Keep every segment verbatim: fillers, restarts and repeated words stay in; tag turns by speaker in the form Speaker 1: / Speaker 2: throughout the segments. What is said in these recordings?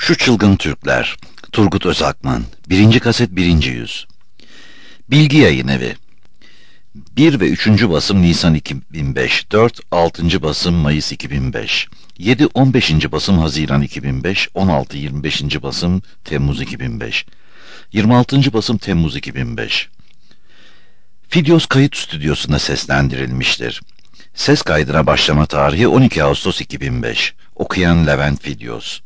Speaker 1: Şu Çılgın Türkler, Turgut Özakman, birinci kaset birinci yüz. Bilgi Yayınevi. bir ve üçüncü basım Nisan iki bin beş, dört, altıncı basım Mayıs iki bin beş, yedi, on beşinci basım Haziran iki bin beş, on altı, yirmi beşinci basım Temmuz iki bin beş, yirmi altıncı basım Temmuz iki bin beş. Fidyos Kayıt Stüdyosu'nda seslendirilmiştir. Ses kaydına başlama tarihi on iki Ağustos iki bin beş. Okuyan Levent Fidyos.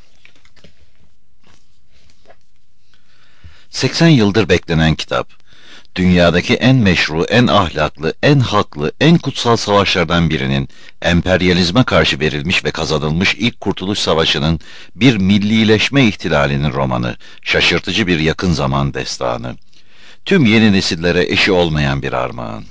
Speaker 1: seksen yıldır beklenen kitap. Dünyadaki en meşru, en ahlaklı, en haklı, en kutsal savaşlardan birinin, emperyalizme karşı verilmiş ve kazanılmış ilk Kurtuluş Savaşı'nın bir millileşme ihtilalinin romanı, şaşırtıcı bir yakın zaman destanı. Tüm yeni nesillere eşi olmayan bir armağan.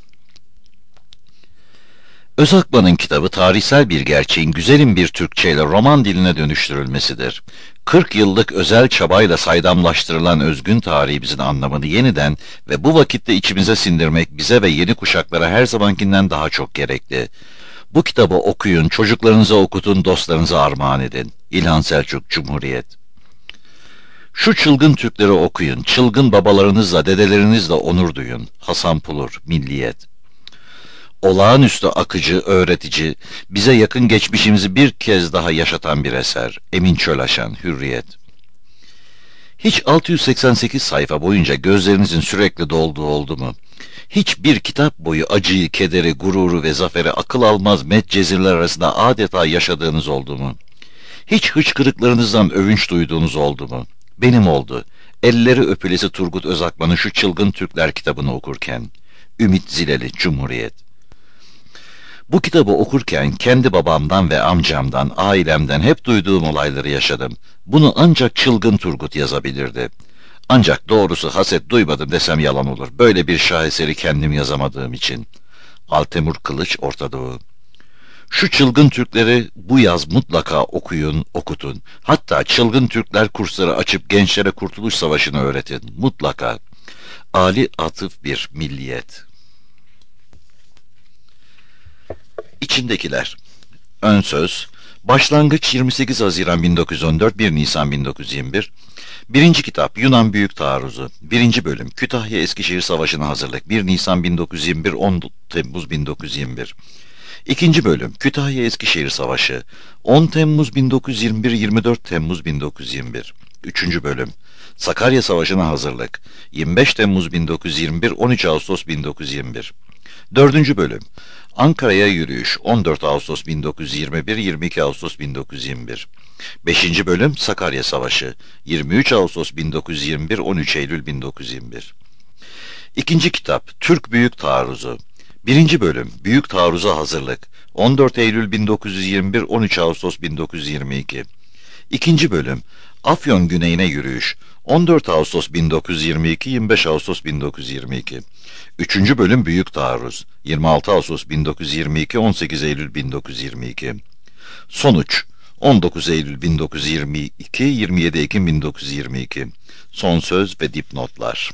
Speaker 1: Özakman'ın kitabı tarihsel bir gerçeğin güzelim bir Türkçeyle roman diline dönüştürülmesidir. kırk yıllık özel çabayla saydamlaştırılan özgün tarihimizin anlamını yeniden ve bu vakitte içimize sindirmek bize ve yeni kuşaklara her zamankinden daha çok gerekli. Bu kitabı okuyun, çocuklarınıza okutun, dostlarınıza armağan edin. İlhan Selçuk, Cumhuriyet. Şu çılgın Türkleri okuyun, çılgın babalarınızla, dedelerinizle onur duyun. Hasan Pulur, Milliyet. Olağanüstü akıcı, öğretici, bize yakın geçmişimizi bir kez daha yaşatan bir eser. Emin Çölaşan, Hürriyet. Hiç altı yüz seksen sekiz sayfa boyunca gözlerinizin sürekli dolduğu oldu mu? Hiç bir kitap boyu acıyı, kederi, gururu ve zaferi akıl almaz medcezirler arasında adeta yaşadığınız oldu mu? Hiç hıçkırıklarınızdan övünç duyduğunuz oldu mu? Benim oldu. Elleri öpülesi Turgut Özakman'ın şu Çılgın Türkler kitabını okurken. Ümit Zileli, Cumhuriyet. Bu kitabı okurken kendi babamdan ve amcamdan, ailemden hep duyduğum olayları yaşadım. Bunu ancak Çılgın Turgut yazabilirdi. Ancak doğrusu haset duymadım desem yalan olur. Böyle bir şaheseri kendim yazamadığım için. Altemur Kılıç, Orta Doğu. Şu Çılgın Türkleri bu yaz mutlaka okuyun, okutun. Hatta Çılgın Türkler kursları açıp gençlere Kurtuluş Savaşı'nı öğretin. Mutlaka. Ali Atıf bir, Milliyet. İçindekiler. Ön söz. Başlangıç yirmi sekiz Haziran bin dokuz yüz on dört, bir Nisan bin dokuz yüz yirmi bir. Birinci kitap Yunan Büyük Taarruzu. Birinci bölüm Kütahya Eskişehir Savaşı'na hazırlık. bir Nisan bin dokuz yüz yirmi bir, on Temmuz bin dokuz yüz yirmi bir. İkinci bölüm Kütahya Eskişehir Savaşı. on Temmuz bin dokuz yüz yirmi bir, yirmi dört Temmuz bin dokuz yüz yirmi bir. Üçüncü bölüm Sakarya Savaşı'na hazırlık. yirmi beş Temmuz bin dokuz yüz yirmi bir, on üç Ağustos bin dokuz yüz yirmi bir. Dördüncü bölüm Ankara'ya yürüyüş. on dört Ağustos bin dokuz yüz yirmi bir, yirmi iki Ağustos bin dokuz yüz yirmi bir. Beşinci bölüm Sakarya Savaşı. yirmi üç Ağustos bin dokuz yüz yirmi bir, on üç Eylül bin dokuz yüz yirmi bir. İkinci kitap Türk Büyük Taarruzu. Birinci bölüm Büyük Taarruza hazırlık. on dört Eylül bin dokuz yüz yirmi bir, on üç Ağustos bin dokuz yüz yirmi iki. İkinci bölüm Afyon güneyine yürüyüş. on dört Ağustos bin dokuz yüz yirmi iki, yirmi beş Ağustos bin dokuz yüz yirmi iki. Üçüncü bölüm Büyük Taarruz. yirmi altı Ağustos bin dokuz yüz yirmi iki, on sekiz Eylül bin dokuz yüz yirmi iki. Sonuç on dokuz Eylül bin dokuz yüz yirmi iki, yirmi yedi Ekim bin dokuz yüz yirmi iki. Son söz ve dipnotlar.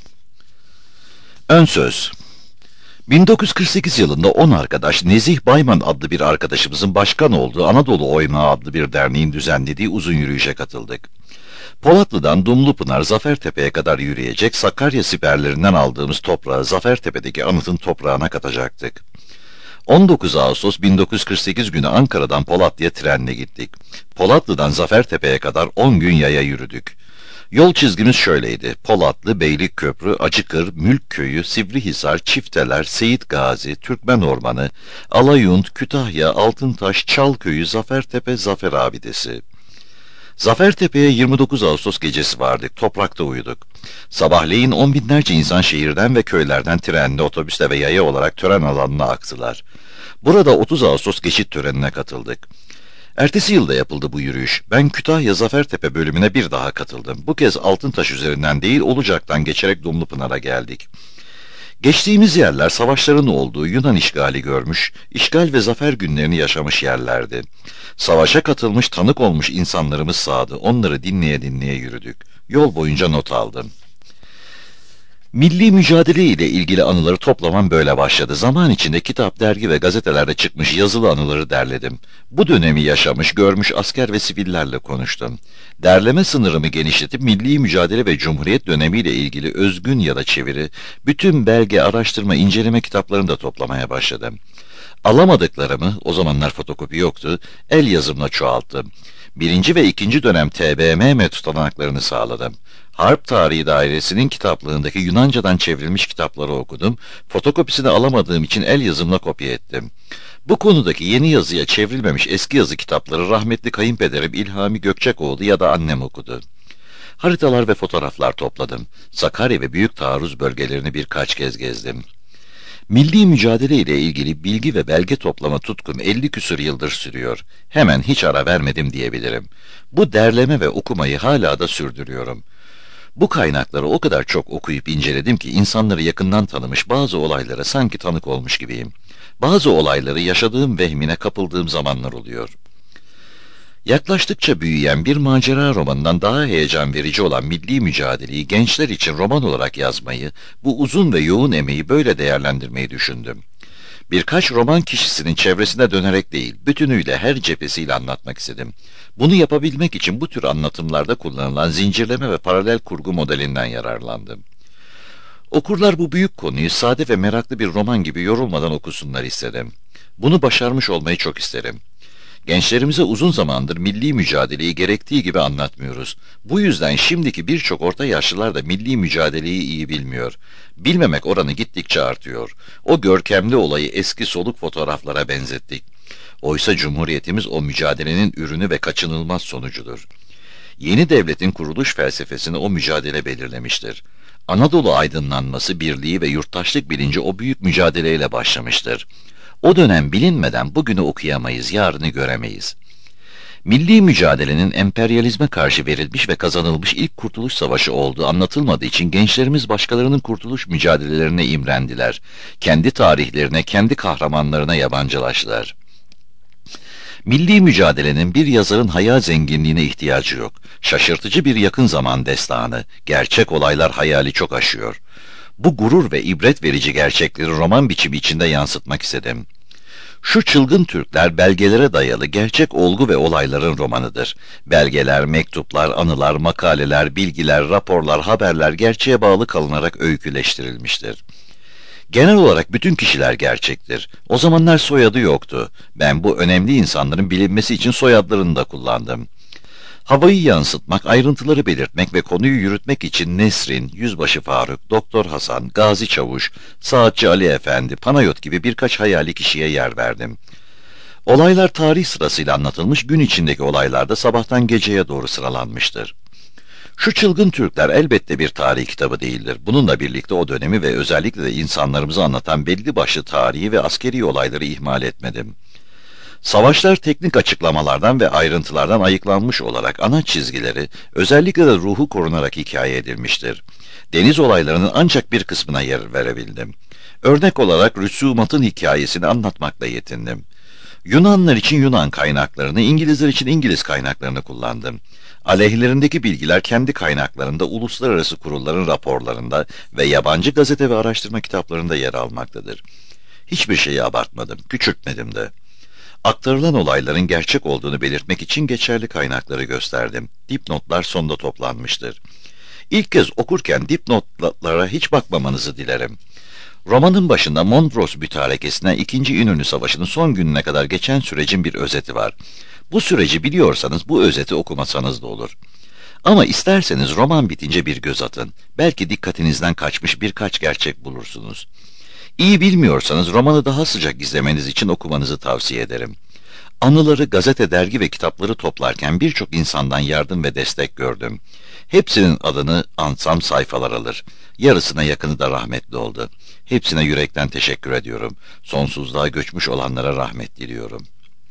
Speaker 1: Ön söz. bin dokuz yüz kırk sekiz yılında on arkadaş Nezih Bayman adlı bir arkadaşımızın başkan olduğu Anadolu Oymağı adlı bir derneğin düzenlediği uzun yürüyüşe katıldık. Polatlı'dan Dumlupınar, Zafertepe'ye kadar yürüyecek, Sakarya siperlerinden aldığımız toprağı Zafertepe'deki anıtın toprağına katacaktık. on dokuz Ağustos bin dokuz yüz kırk sekiz günü Ankara'dan Polatlı'ya trenle gittik. Polatlı'dan Zafertepe'ye kadar on gün yaya yürüdük. Yol çizgimiz şöyleydi: Polatlı, Beylikköprü, Acıkır, Mülkköyü, Sivrihisar, Çifteler, Seyit Gazi, Türkmen Ormanı, Alayunt, Kütahya, Altıntaş, Çalköyü, Zafertepe, Zafer Abidesi. Zafertepe'ye yirmi dokuz Ağustos gecesi vardık, toprakta uyuduk. Sabahleyin on binlerce insan şehirden ve köylerden trenle, otobüsle ve yaya olarak tören alanına aktılar. Burada otuz Ağustos geçit törenine katıldık. Ertesi yılda yapıldı bu yürüyüş. Ben Kütahya Zafertepe bölümüne bir daha katıldım. Bu kez Altıntaş üzerinden değil, Olacak'tan geçerek Dumlupınar'a geldik. Geçtiğimiz yerler savaşların olduğu Yunan işgali görmüş, işgal ve zafer günlerini yaşamış yerlerdi. Savaşa katılmış, tanık olmuş insanlarımız sağdı. Onları dinleye dinleye yürüdük. Yol boyunca not aldım. Milli mücadele ile ilgili anıları toplamam böyle başladı. Zaman içinde kitap, dergi ve gazetelerde çıkmış yazılı anıları derledim. Bu dönemi yaşamış, görmüş asker ve sivillerle konuştum. Derleme sınırımı genişletip milli mücadele ve cumhuriyet dönemiyle ilgili özgün ya da çeviri, bütün belge, araştırma, inceleme kitaplarını da toplamaya başladım. Alamadıklarımı, o zamanlar fotokopi yoktu, el yazımla çoğalttım. Birinci ve ikinci dönem T B M M tutanaklarını sağladım. Harp Tarihi Dairesi'nin kitaplığındaki Yunanca'dan çevrilmiş kitapları okudum, fotokopisini alamadığım için el yazımla kopya ettim. Bu konudaki yeni yazıya çevrilmemiş eski yazı kitapları rahmetli kayınpederim İlhami Gökçekoğlu ya da annem okudu. Haritalar ve fotoğraflar topladım. Sakarya ve Büyük Taarruz bölgelerini birkaç kez gezdim. Milli mücadele ile ilgili bilgi ve belge toplama tutkum elli küsur yıldır sürüyor. Hemen hiç ara vermedim diyebilirim. Bu derleme ve okumayı hala da sürdürüyorum. Bu kaynakları o kadar çok okuyup inceledim ki insanları yakından tanımış, bazı olaylara sanki tanık olmuş gibiyim. Bazı olayları yaşadığım vehmine kapıldığım zamanlar oluyor. Yaklaştıkça büyüyen bir macera romanından daha heyecan verici olan milli mücadeleyi gençler için roman olarak yazmayı, bu uzun ve yoğun emeği böyle değerlendirmeyi düşündüm. Birkaç roman kişisinin çevresine dönerek değil, bütünüyle her cephesiyle anlatmak istedim. Bunu yapabilmek için bu tür anlatımlarda kullanılan zincirleme ve paralel kurgu modelinden yararlandım. Okurlar bu büyük konuyu sade ve meraklı bir roman gibi yorulmadan okusunlar istedim. Bunu başarmış olmayı çok isterim. Gençlerimize uzun zamandır milli mücadeleyi gerektiği gibi anlatmıyoruz. Bu yüzden şimdiki birçok orta yaşlılar da milli mücadeleyi iyi bilmiyor. Bilmemek oranı gittikçe artıyor. O görkemli olayı eski soluk fotoğraflara benzettik. Oysa Cumhuriyetimiz o mücadelenin ürünü ve kaçınılmaz sonucudur. Yeni devletin kuruluş felsefesini o mücadele belirlemiştir. Anadolu aydınlanması, birliği ve yurttaşlık bilinci o büyük mücadeleyle başlamıştır. O dönem bilinmeden bugünü okuyamayız, yarını göremeyiz. Milli mücadelenin emperyalizme karşı verilmiş ve kazanılmış ilk kurtuluş savaşı olduğu anlatılmadığı için gençlerimiz başkalarının kurtuluş mücadelelerine imrendiler. Kendi tarihlerine, kendi kahramanlarına yabancılaştılar. Milli mücadelenin bir yazarın hayal zenginliğine ihtiyacı yok. Şaşırtıcı bir yakın zaman destanı, gerçek olaylar hayali çok aşıyor. Bu gurur ve ibret verici gerçekleri roman biçimi içinde yansıtmak istedim. Şu Çılgın Türkler belgelere dayalı gerçek olgu ve olayların romanıdır. Belgeler, mektuplar, anılar, makaleler, bilgiler, raporlar, haberler gerçeğe bağlı kalınarak öyküleştirilmiştir. Genel olarak bütün kişiler gerçektir. O zamanlar soyadı yoktu. Ben bu önemli insanların bilinmesi için soyadlarını da kullandım. Havayı yansıtmak, ayrıntıları belirtmek ve konuyu yürütmek için Nesrin, Yüzbaşı Faruk, Doktor Hasan, Gazi Çavuş, Saatçi Ali Efendi, Panayot gibi birkaç hayali kişiye yer verdim. Olaylar tarih sırasıyla anlatılmış, gün içindeki olaylarda sabahtan geceye doğru sıralanmıştır. Şu Çılgın Türkler elbette bir tarih kitabı değildir. Bununla birlikte o dönemi ve özellikle de insanlarımızı anlatan belli başlı tarihi ve askeri olayları ihmal etmedim. Savaşlar teknik açıklamalardan ve ayrıntılardan ayıklanmış olarak ana çizgileri, özellikle de ruhu korunarak hikaye edilmiştir. Deniz olaylarının ancak bir kısmına yer verebildim. Örnek olarak Rüsumat'ın hikayesini anlatmakla yetindim. Yunanlar için Yunan kaynaklarını, İngilizler için İngiliz kaynaklarını kullandım. Aleyhlerindeki bilgiler kendi kaynaklarında, uluslararası kurulların raporlarında ve yabancı gazete ve araştırma kitaplarında yer almaktadır. Hiçbir şeyi abartmadım, küçültmedim de. Aktarılan olayların gerçek olduğunu belirtmek için geçerli kaynakları gösterdim. Dipnotlar sonda toplanmıştır. İlk kez okurken dipnotlara hiç bakmamanızı dilerim. Romanın başında Mondros Mütarekesi'ne İkinci İnönü Savaşı'nın son gününe kadar geçen sürecin bir özeti var. Bu süreci biliyorsanız bu özeti okumasanız da olur. Ama isterseniz roman bitince bir göz atın. Belki dikkatinizden kaçmış birkaç gerçek bulursunuz. İyi bilmiyorsanız romanı daha sıcak izlemeniz için okumanızı tavsiye ederim. Anıları, gazete, dergi ve kitapları toplarken birçok insandan yardım ve destek gördüm. Hepsinin adını ansam sayfalar alır. Yarısına yakını da rahmetli oldu. Hepsine yürekten teşekkür ediyorum. Sonsuzluğa göçmüş olanlara rahmet diliyorum.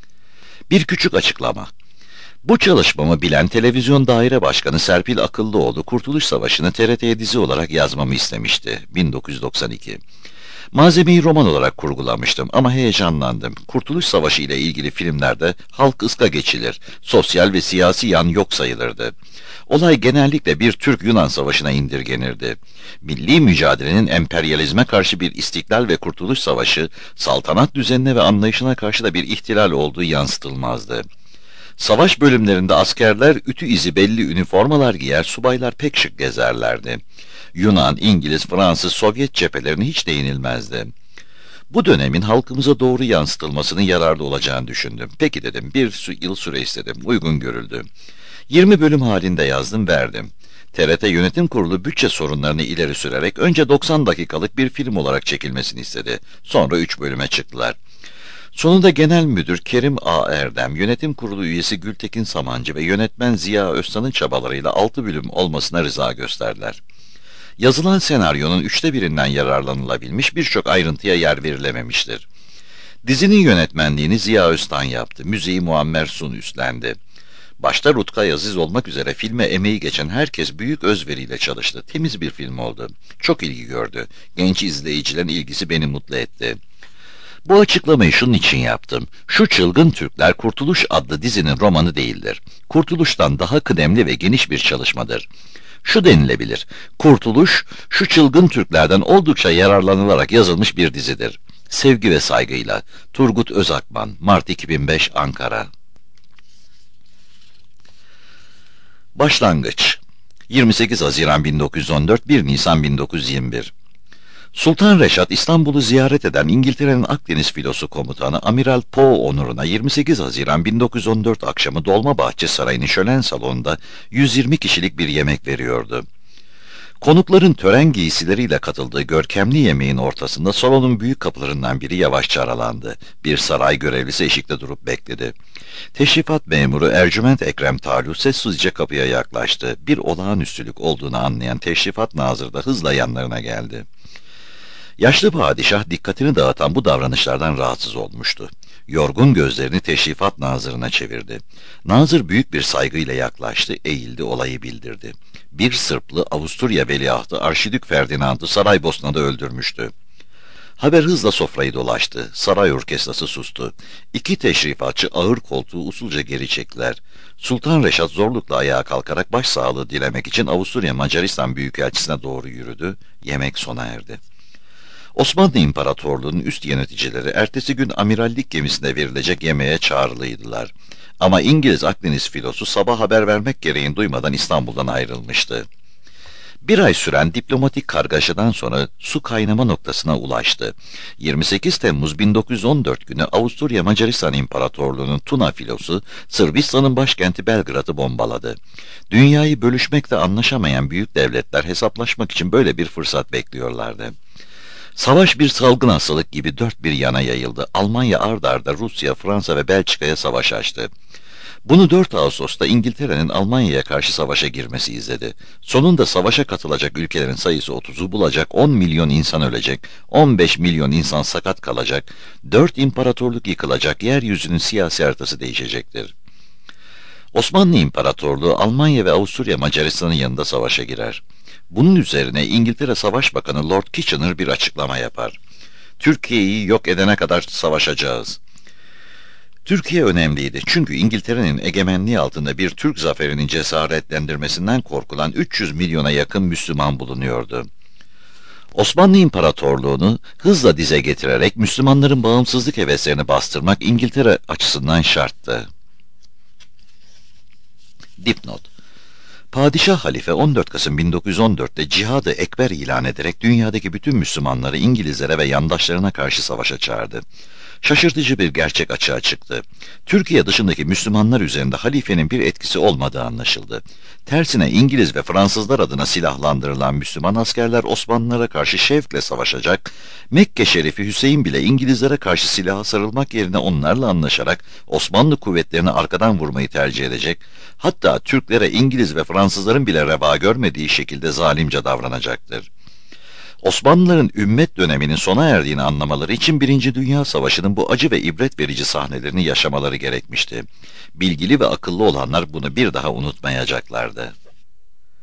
Speaker 1: Bir küçük açıklama. Bu çalışmamı bilen Televizyon Daire Başkanı Serpil Akıllıoğlu, Kurtuluş Savaşı'nı T R T'ye dizi olarak yazmamı istemişti. bin dokuz yüz doksan iki. Malzemeyi roman olarak kurgulamıştım ama heyecanlandım. Kurtuluş Savaşı ile ilgili filmlerde halk ıska geçilir, sosyal ve siyasi yan yok sayılırdı. Olay genellikle bir Türk-Yunan savaşına indirgenirdi. Milli mücadelenin emperyalizme karşı bir istiklal ve kurtuluş savaşı, saltanat düzenine ve anlayışına karşı da bir ihtilal olduğu yansıtılmazdı. Savaş bölümlerinde askerler ütü izi belli üniformalar giyer, subaylar pek şık gezerlerdi. Yunan, İngiliz, Fransız, Sovyet cephelerine hiç değinilmezdi. Bu dönemin halkımıza doğru yansıtılmasının yararlı olacağını düşündüm. Peki dedim, bir yıl süre istedim, uygun görüldü. yirmi bölüm halinde yazdım, verdim. T R T Yönetim Kurulu bütçe sorunlarını ileri sürerek önce doksan dakikalık bir film olarak çekilmesini istedi. Sonra üç bölüme çıktılar. Sonunda Genel Müdür Kerim A. Erdem, Yönetim Kurulu üyesi Gültekin Samancı ve yönetmen Ziya Öztan'ın çabalarıyla altı bölüm olmasına rıza gösterdiler. Yazılan senaryonun üçte birinden yararlanılabilmiş, birçok ayrıntıya yer verilememiştir. Dizinin yönetmenliğini Ziya Öztan yaptı, müziği Muammer Sun üstlendi. Başta Rutkay Aziz olmak üzere filme emeği geçen herkes büyük özveriyle çalıştı. Temiz bir film oldu. Çok ilgi gördü. Genç izleyicilerin ilgisi beni mutlu etti. Bu açıklamayı şunun için yaptım. Şu Çılgın Türkler Kurtuluş adlı dizinin romanı değildir. Kurtuluş'tan daha kıdemli ve geniş bir çalışmadır. Şu denilebilir, Kurtuluş, şu Çılgın Türklerden oldukça yararlanılarak yazılmış bir dizidir. Sevgi ve saygıyla, Turgut Özakman, Mart iki bin beş, Ankara. Başlangıç yirmi sekiz Haziran bin dokuz yüz on dört, bir Nisan bin dokuz yüz yirmi bir. Sultan Reşat, İstanbul'u ziyaret eden İngiltere'nin Akdeniz Filosu Komutanı Amiral Poe onuruna yirmi sekiz Haziran bin dokuz yüz on dört akşamı Dolmabahçe Sarayı'nın şölen salonunda yüz yirmi kişilik bir yemek veriyordu. Konukların tören giysileriyle katıldığı görkemli yemeğin ortasında salonun büyük kapılarından biri yavaşça aralandı. Bir saray görevlisi eşikte durup bekledi. Teşrifat memuru Ercüment Ekrem Talu sessizce kapıya yaklaştı. Bir olağanüstülük olduğunu anlayan teşrifat nazırı da hızla yanlarına geldi. Yaşlı padişah dikkatini dağıtan bu davranışlardan rahatsız olmuştu. Yorgun gözlerini teşrifat nazırına çevirdi. Nazır büyük bir saygıyla yaklaştı, eğildi, olayı bildirdi. Bir Sırplı Avusturya veliahtı Arşidük Ferdinand'ı Saraybosna'da öldürmüştü. Haber hızla sofrayı dolaştı. Saray orkestrası sustu. İki teşrifatçı ağır koltuğu usulca geri çektiler. Sultan Reşat zorlukla ayağa kalkarak başsağlığı dilemek için Avusturya Macaristan Büyükelçisi'ne doğru yürüdü. Yemek sona erdi. Osmanlı İmparatorluğu'nun üst yöneticileri ertesi gün amirallik gemisine verilecek yemeğe çağrılıydılar. Ama İngiliz Akdeniz filosu sabah haber vermek gereğini duymadan İstanbul'dan ayrılmıştı. Bir ay süren diplomatik kargaşadan sonra su kaynama noktasına ulaştı. yirmi sekiz Temmuz bin dokuz yüz on dört günü Avusturya Macaristan İmparatorluğu'nun Tuna filosu Sırbistan'ın başkenti Belgrad'ı bombaladı. Dünyayı bölüşmekte anlaşamayan büyük devletler hesaplaşmak için böyle bir fırsat bekliyorlardı. Savaş bir salgın hastalık gibi dört bir yana yayıldı. Almanya ard arda Rusya, Fransa ve Belçika'ya savaş açtı. Bunu dört Ağustos'ta İngiltere'nin Almanya'ya karşı savaşa girmesi izledi. Sonunda savaşa katılacak ülkelerin sayısı otuzu bulacak, on milyon insan ölecek, on beş milyon insan sakat kalacak, dört imparatorluk yıkılacak, yeryüzünün siyasi haritası değişecektir. Osmanlı İmparatorluğu Almanya ve Avusturya Macaristan'ın yanında savaşa girer. Bunun üzerine İngiltere Savaş Bakanı Lord Kitchener bir açıklama yapar. Türkiye'yi yok edene kadar savaşacağız. Türkiye önemliydi çünkü İngiltere'nin egemenliği altında bir Türk zaferinin cesaretlendirmesinden korkulan üç yüz milyona yakın Müslüman bulunuyordu. Osmanlı İmparatorluğu'nu hızla dize getirerek Müslümanların bağımsızlık heveslerini bastırmak İngiltere açısından şarttı. Dipnot: Padişah Halife on dört Kasım bin dokuz yüz on dört'te Cihad-ı Ekber ilan ederek dünyadaki bütün Müslümanları İngilizlere ve yandaşlarına karşı savaşa çağırdı. Şaşırtıcı bir gerçek açığa çıktı. Türkiye dışındaki Müslümanlar üzerinde halifenin bir etkisi olmadığı anlaşıldı. Tersine İngiliz ve Fransızlar adına silahlandırılan Müslüman askerler Osmanlılara karşı şevkle savaşacak, Mekke Şerifi Hüseyin bile İngilizlere karşı silaha sarılmak yerine onlarla anlaşarak Osmanlı kuvvetlerini arkadan vurmayı tercih edecek, hatta Türklere İngiliz ve Fransızların bile reva görmediği şekilde zalimce davranacaktır. Osmanlıların ümmet döneminin sona erdiğini anlamaları için Birinci Dünya Savaşı'nın bu acı ve ibret verici sahnelerini yaşamaları gerekmişti. Bilgili ve akıllı olanlar bunu bir daha unutmayacaklardı.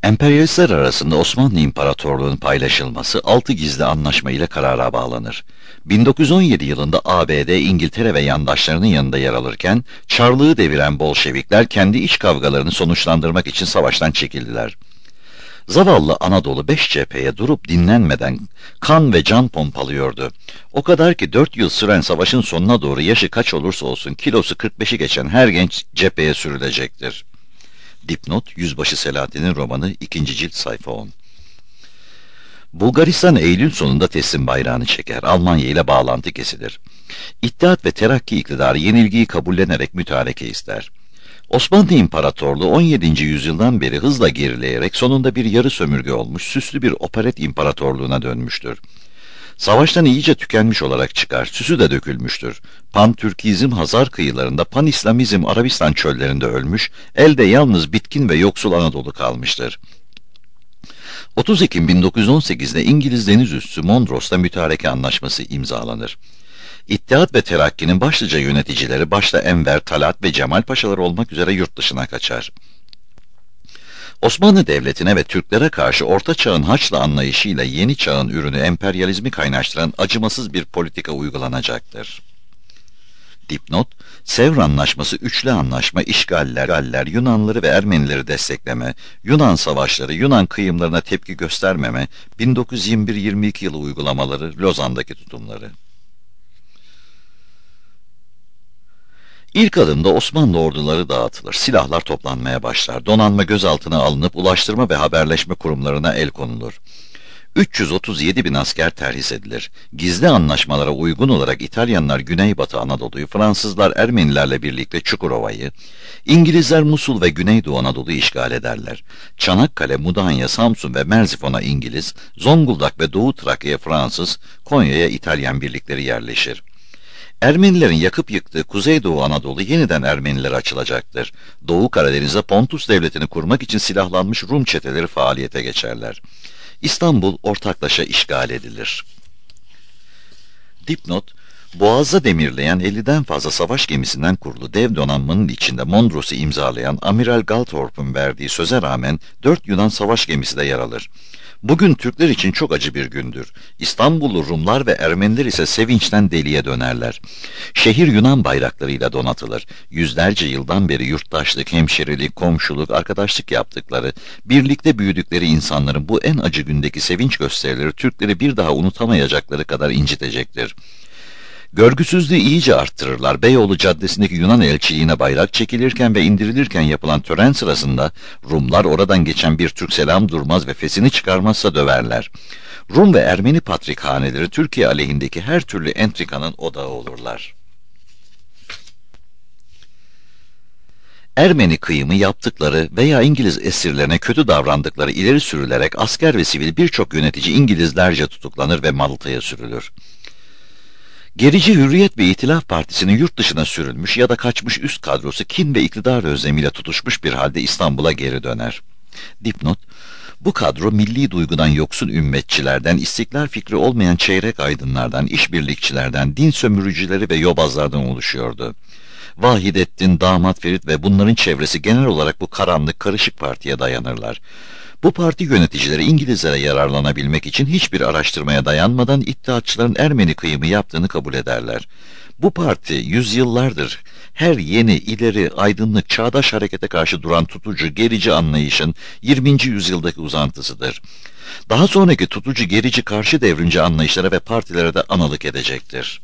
Speaker 1: Emperyalistler arasında Osmanlı İmparatorluğu'nun paylaşılması altı gizli anlaşma ile karara bağlanır. bin dokuz yüz on yedi yılında A B D, İngiltere ve yandaşlarının yanında yer alırken, Çarlığı deviren Bolşevikler kendi iç kavgalarını sonuçlandırmak için savaştan çekildiler. Zavallı Anadolu beş cepheye durup dinlenmeden kan ve can pompalıyordu. O kadar ki dört yıl süren savaşın sonuna doğru yaşı kaç olursa olsun kilosu kırk beşi geçen her genç cepheye sürülecektir. Dipnot, Yüzbaşı Selahattin'in romanı, ikinci cilt, sayfa on. Bulgaristan Eylül sonunda teslim bayrağını çeker. Almanya ile bağlantı kesilir. İttihat ve Terakki iktidarı yenilgiyi kabullenerek mütareke ister. Osmanlı İmparatorluğu on yedinci yüzyıldan beri hızla gerileyerek sonunda bir yarı sömürge olmuş, süslü bir operet imparatorluğuna dönmüştür. Savaştan iyice tükenmiş olarak çıkar, süsü de dökülmüştür. Pan-Türkizm Hazar kıyılarında, Pan-İslamizm Arabistan çöllerinde ölmüş, elde yalnız bitkin ve yoksul Anadolu kalmıştır. otuz Ekim bin dokuz yüz on sekiz'de İngiliz deniz üssü Mondros'ta mütareke anlaşması imzalanır. İttihat ve Terakki'nin başlıca yöneticileri başta Enver, Talat ve Cemal Paşalar olmak üzere yurt dışına kaçar. Osmanlı Devleti'ne ve Türklere karşı Orta Çağ'ın Haçlı anlayışıyla Yeni Çağ'ın ürünü emperyalizmi kaynaştıran acımasız bir politika uygulanacaktır. Dipnot, Sevr Anlaşması üçlü anlaşma, işgaller, Galler, Yunanlıları ve Ermenileri destekleme, Yunan savaşları, Yunan kıyımlarına tepki göstermeme, bin dokuz yüz yirmi bir yirmi iki yılı uygulamaları, Lozan'daki tutumları. İlk adımda Osmanlı orduları dağıtılır, silahlar toplanmaya başlar, donanma gözaltına alınıp ulaştırma ve haberleşme kurumlarına el konulur. üç yüz otuz yedi bin asker terhis edilir. Gizli anlaşmalara uygun olarak İtalyanlar Güneybatı Anadolu'yu, Fransızlar Ermenilerle birlikte Çukurova'yı, İngilizler Musul ve Güneydoğu Anadolu'yu işgal ederler. Çanakkale, Mudanya, Samsun ve Merzifon'a İngiliz, Zonguldak ve Doğu Trakya'ya Fransız, Konya'ya İtalyan birlikleri yerleşir. Ermenilerin yakıp yıktığı Kuzeydoğu Anadolu yeniden Ermenilere açılacaktır. Doğu Karadeniz'de Pontus Devleti'ni kurmak için silahlanmış Rum çeteleri faaliyete geçerler. İstanbul ortaklaşa işgal edilir. Dipnot, Boğaz'da demirleyen elliden fazla savaş gemisinden kurulu dev donanmanın içinde Mondros'u imzalayan Amiral Galthorpe'un verdiği söze rağmen dört Yunan savaş gemisi de yer alır. Bugün Türkler için çok acı bir gündür. İstanbullu Rumlar ve Ermeniler ise sevinçten deliye dönerler. Şehir Yunan bayraklarıyla donatılır. Yüzlerce yıldan beri yurttaşlık, hemşerilik, komşuluk, arkadaşlık yaptıkları, birlikte büyüdükleri insanların bu en acı gündeki sevinç gösterileri Türkleri bir daha unutamayacakları kadar incitecektir. Görgüsüzlüğü iyice arttırırlar. Beyoğlu Caddesi'ndeki Yunan elçiliğine bayrak çekilirken ve indirilirken yapılan tören sırasında Rumlar oradan geçen bir Türk selam durmaz ve fesini çıkarmazsa döverler. Rum ve Ermeni patrikhaneleri Türkiye aleyhindeki her türlü entrikanın odağı olurlar. Ermeni kıyımı yaptıkları veya İngiliz esirlerine kötü davrandıkları ileri sürülerek asker ve sivil birçok yönetici İngilizlerce tutuklanır ve Malta'ya sürülür. Gerici Hürriyet ve İtilaf Partisi'nin yurt dışına sürülmüş ya da kaçmış üst kadrosu kin ve iktidar özlemiyle tutuşmuş bir halde İstanbul'a geri döner. Dipnot, bu kadro milli duygudan yoksun ümmetçilerden, istiklal fikri olmayan çeyrek aydınlardan, işbirlikçilerden, din sömürücüleri ve yobazlardan oluşuyordu. Vahidettin, Damat Ferit ve bunların çevresi genel olarak bu karanlık, karışık partiye dayanırlar. Bu parti yöneticileri İngilizlere yararlanabilmek için hiçbir araştırmaya dayanmadan İttihatçıların Ermeni kıyımı yaptığını kabul ederler. Bu parti yüzyıllardır her yeni, ileri, aydınlık, çağdaş harekete karşı duran tutucu, gerici anlayışın yirminci yüzyıldaki uzantısıdır. Daha sonraki tutucu, gerici, karşı devrimci anlayışlara ve partilere de analık edecektir.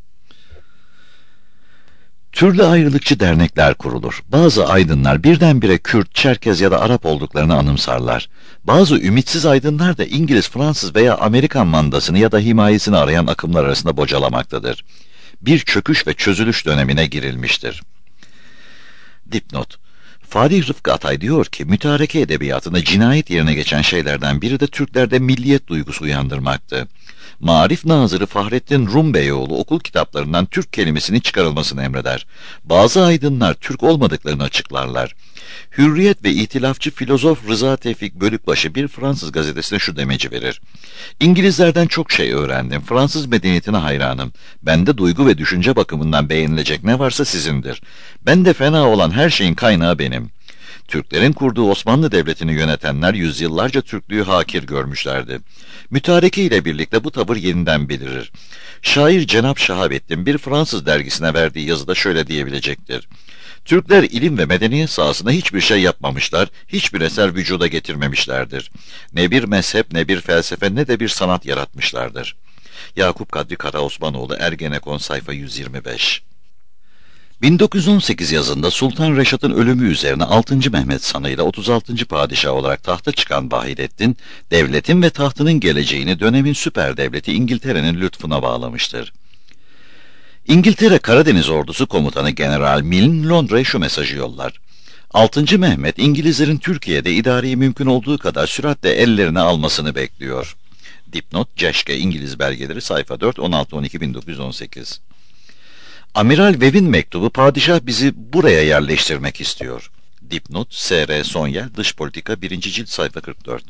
Speaker 1: Türlü ayrılıkçı dernekler kurulur. Bazı aydınlar birdenbire Kürt, Çerkez ya da Arap olduklarını anımsarlar. Bazı ümitsiz aydınlar da İngiliz, Fransız veya Amerikan mandasını ya da himayesini arayan akımlar arasında bocalamaktadır. Bir çöküş ve çözülüş dönemine girilmiştir. Dipnot, Fatih Rıfkı Atay diyor ki, mütareke edebiyatında cinayet yerine geçen şeylerden biri de Türklerde milliyet duygusu uyandırmaktı. Maarif Nazırı Fahrettin Rum Beyoğlu okul kitaplarından Türk kelimesinin çıkarılmasını emreder. Bazı aydınlar Türk olmadıklarını açıklarlar. Hürriyet ve itilafçı filozof Rıza Tevfik Bölükbaşı bir Fransız gazetesine şu demeci verir: İngilizlerden çok şey öğrendim. Fransız medeniyetine hayranım. Bende duygu ve düşünce bakımından beğenilecek ne varsa sizindir. Bende fena olan her şeyin kaynağı benim. Türklerin kurduğu Osmanlı Devleti'ni yönetenler yüzyıllarca Türklüğü hakir görmüşlerdi. Mütareke ile birlikte bu tavır yeniden belirir. Şair Cenab Şahabettin bir Fransız dergisine verdiği yazıda şöyle diyebilecektir: Türkler ilim ve medeniyet sahasında hiçbir şey yapmamışlar, hiçbir eser vücuda getirmemişlerdir. Ne bir mezhep, ne bir felsefe, ne de bir sanat yaratmışlardır. Yakup Kadri Karaosmanoğlu, Ergenekon, sayfa yüz yirmi beş. bin dokuz yüz on sekiz yazında Sultan Reşat'ın ölümü üzerine altıncı Mehmet sanıyla otuz altıncı padişah olarak tahta çıkan Vahidettin, devletin ve tahtının geleceğini dönemin süper devleti İngiltere'nin lütfuna bağlamıştır. İngiltere Karadeniz Ordusu Komutanı General Milne Londra'ya şu mesajı yollar: altıncı Mehmet, İngilizlerin Türkiye'de idareyi mümkün olduğu kadar süratle ellerine almasını bekliyor. Dipnot: Ceşke, İngiliz Belgeleri, sayfa dört, on altı on iki bin dokuz yüz on sekiz. Amiral Webb'in mektubu: padişah bizi buraya yerleştirmek istiyor. Dipnot: S R Sonyel, Dış Politika, birinci cilt, sayfa kırk dört.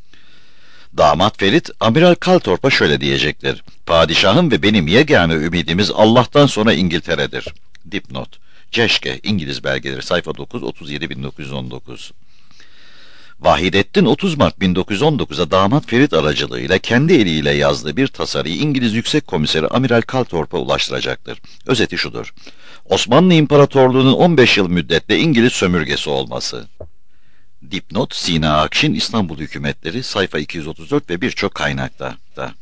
Speaker 1: Damat Ferit, Amiral Kaltorp'a şöyle diyecektir: padişahım ve benim yegane ümidimiz Allah'tan sonra İngiltere'dir. Dipnot: Ceşke, İngiliz Belgeleri, sayfa dokuz, otuz yedi bin dokuz yüz on dokuz. Vahidettin otuz Mart bin dokuz yüz on dokuz'a Damat Ferit aracılığıyla kendi eliyle yazdığı bir tasarıyı İngiliz Yüksek Komiseri Amiral Kaltorp'a ulaştıracaktır. Özeti şudur: Osmanlı İmparatorluğu'nun on beş yıl müddetle İngiliz sömürgesi olması. Dipnot: Sina Akşin, İstanbul Hükümetleri, sayfa iki yüz otuz dört ve birçok kaynakta. Da.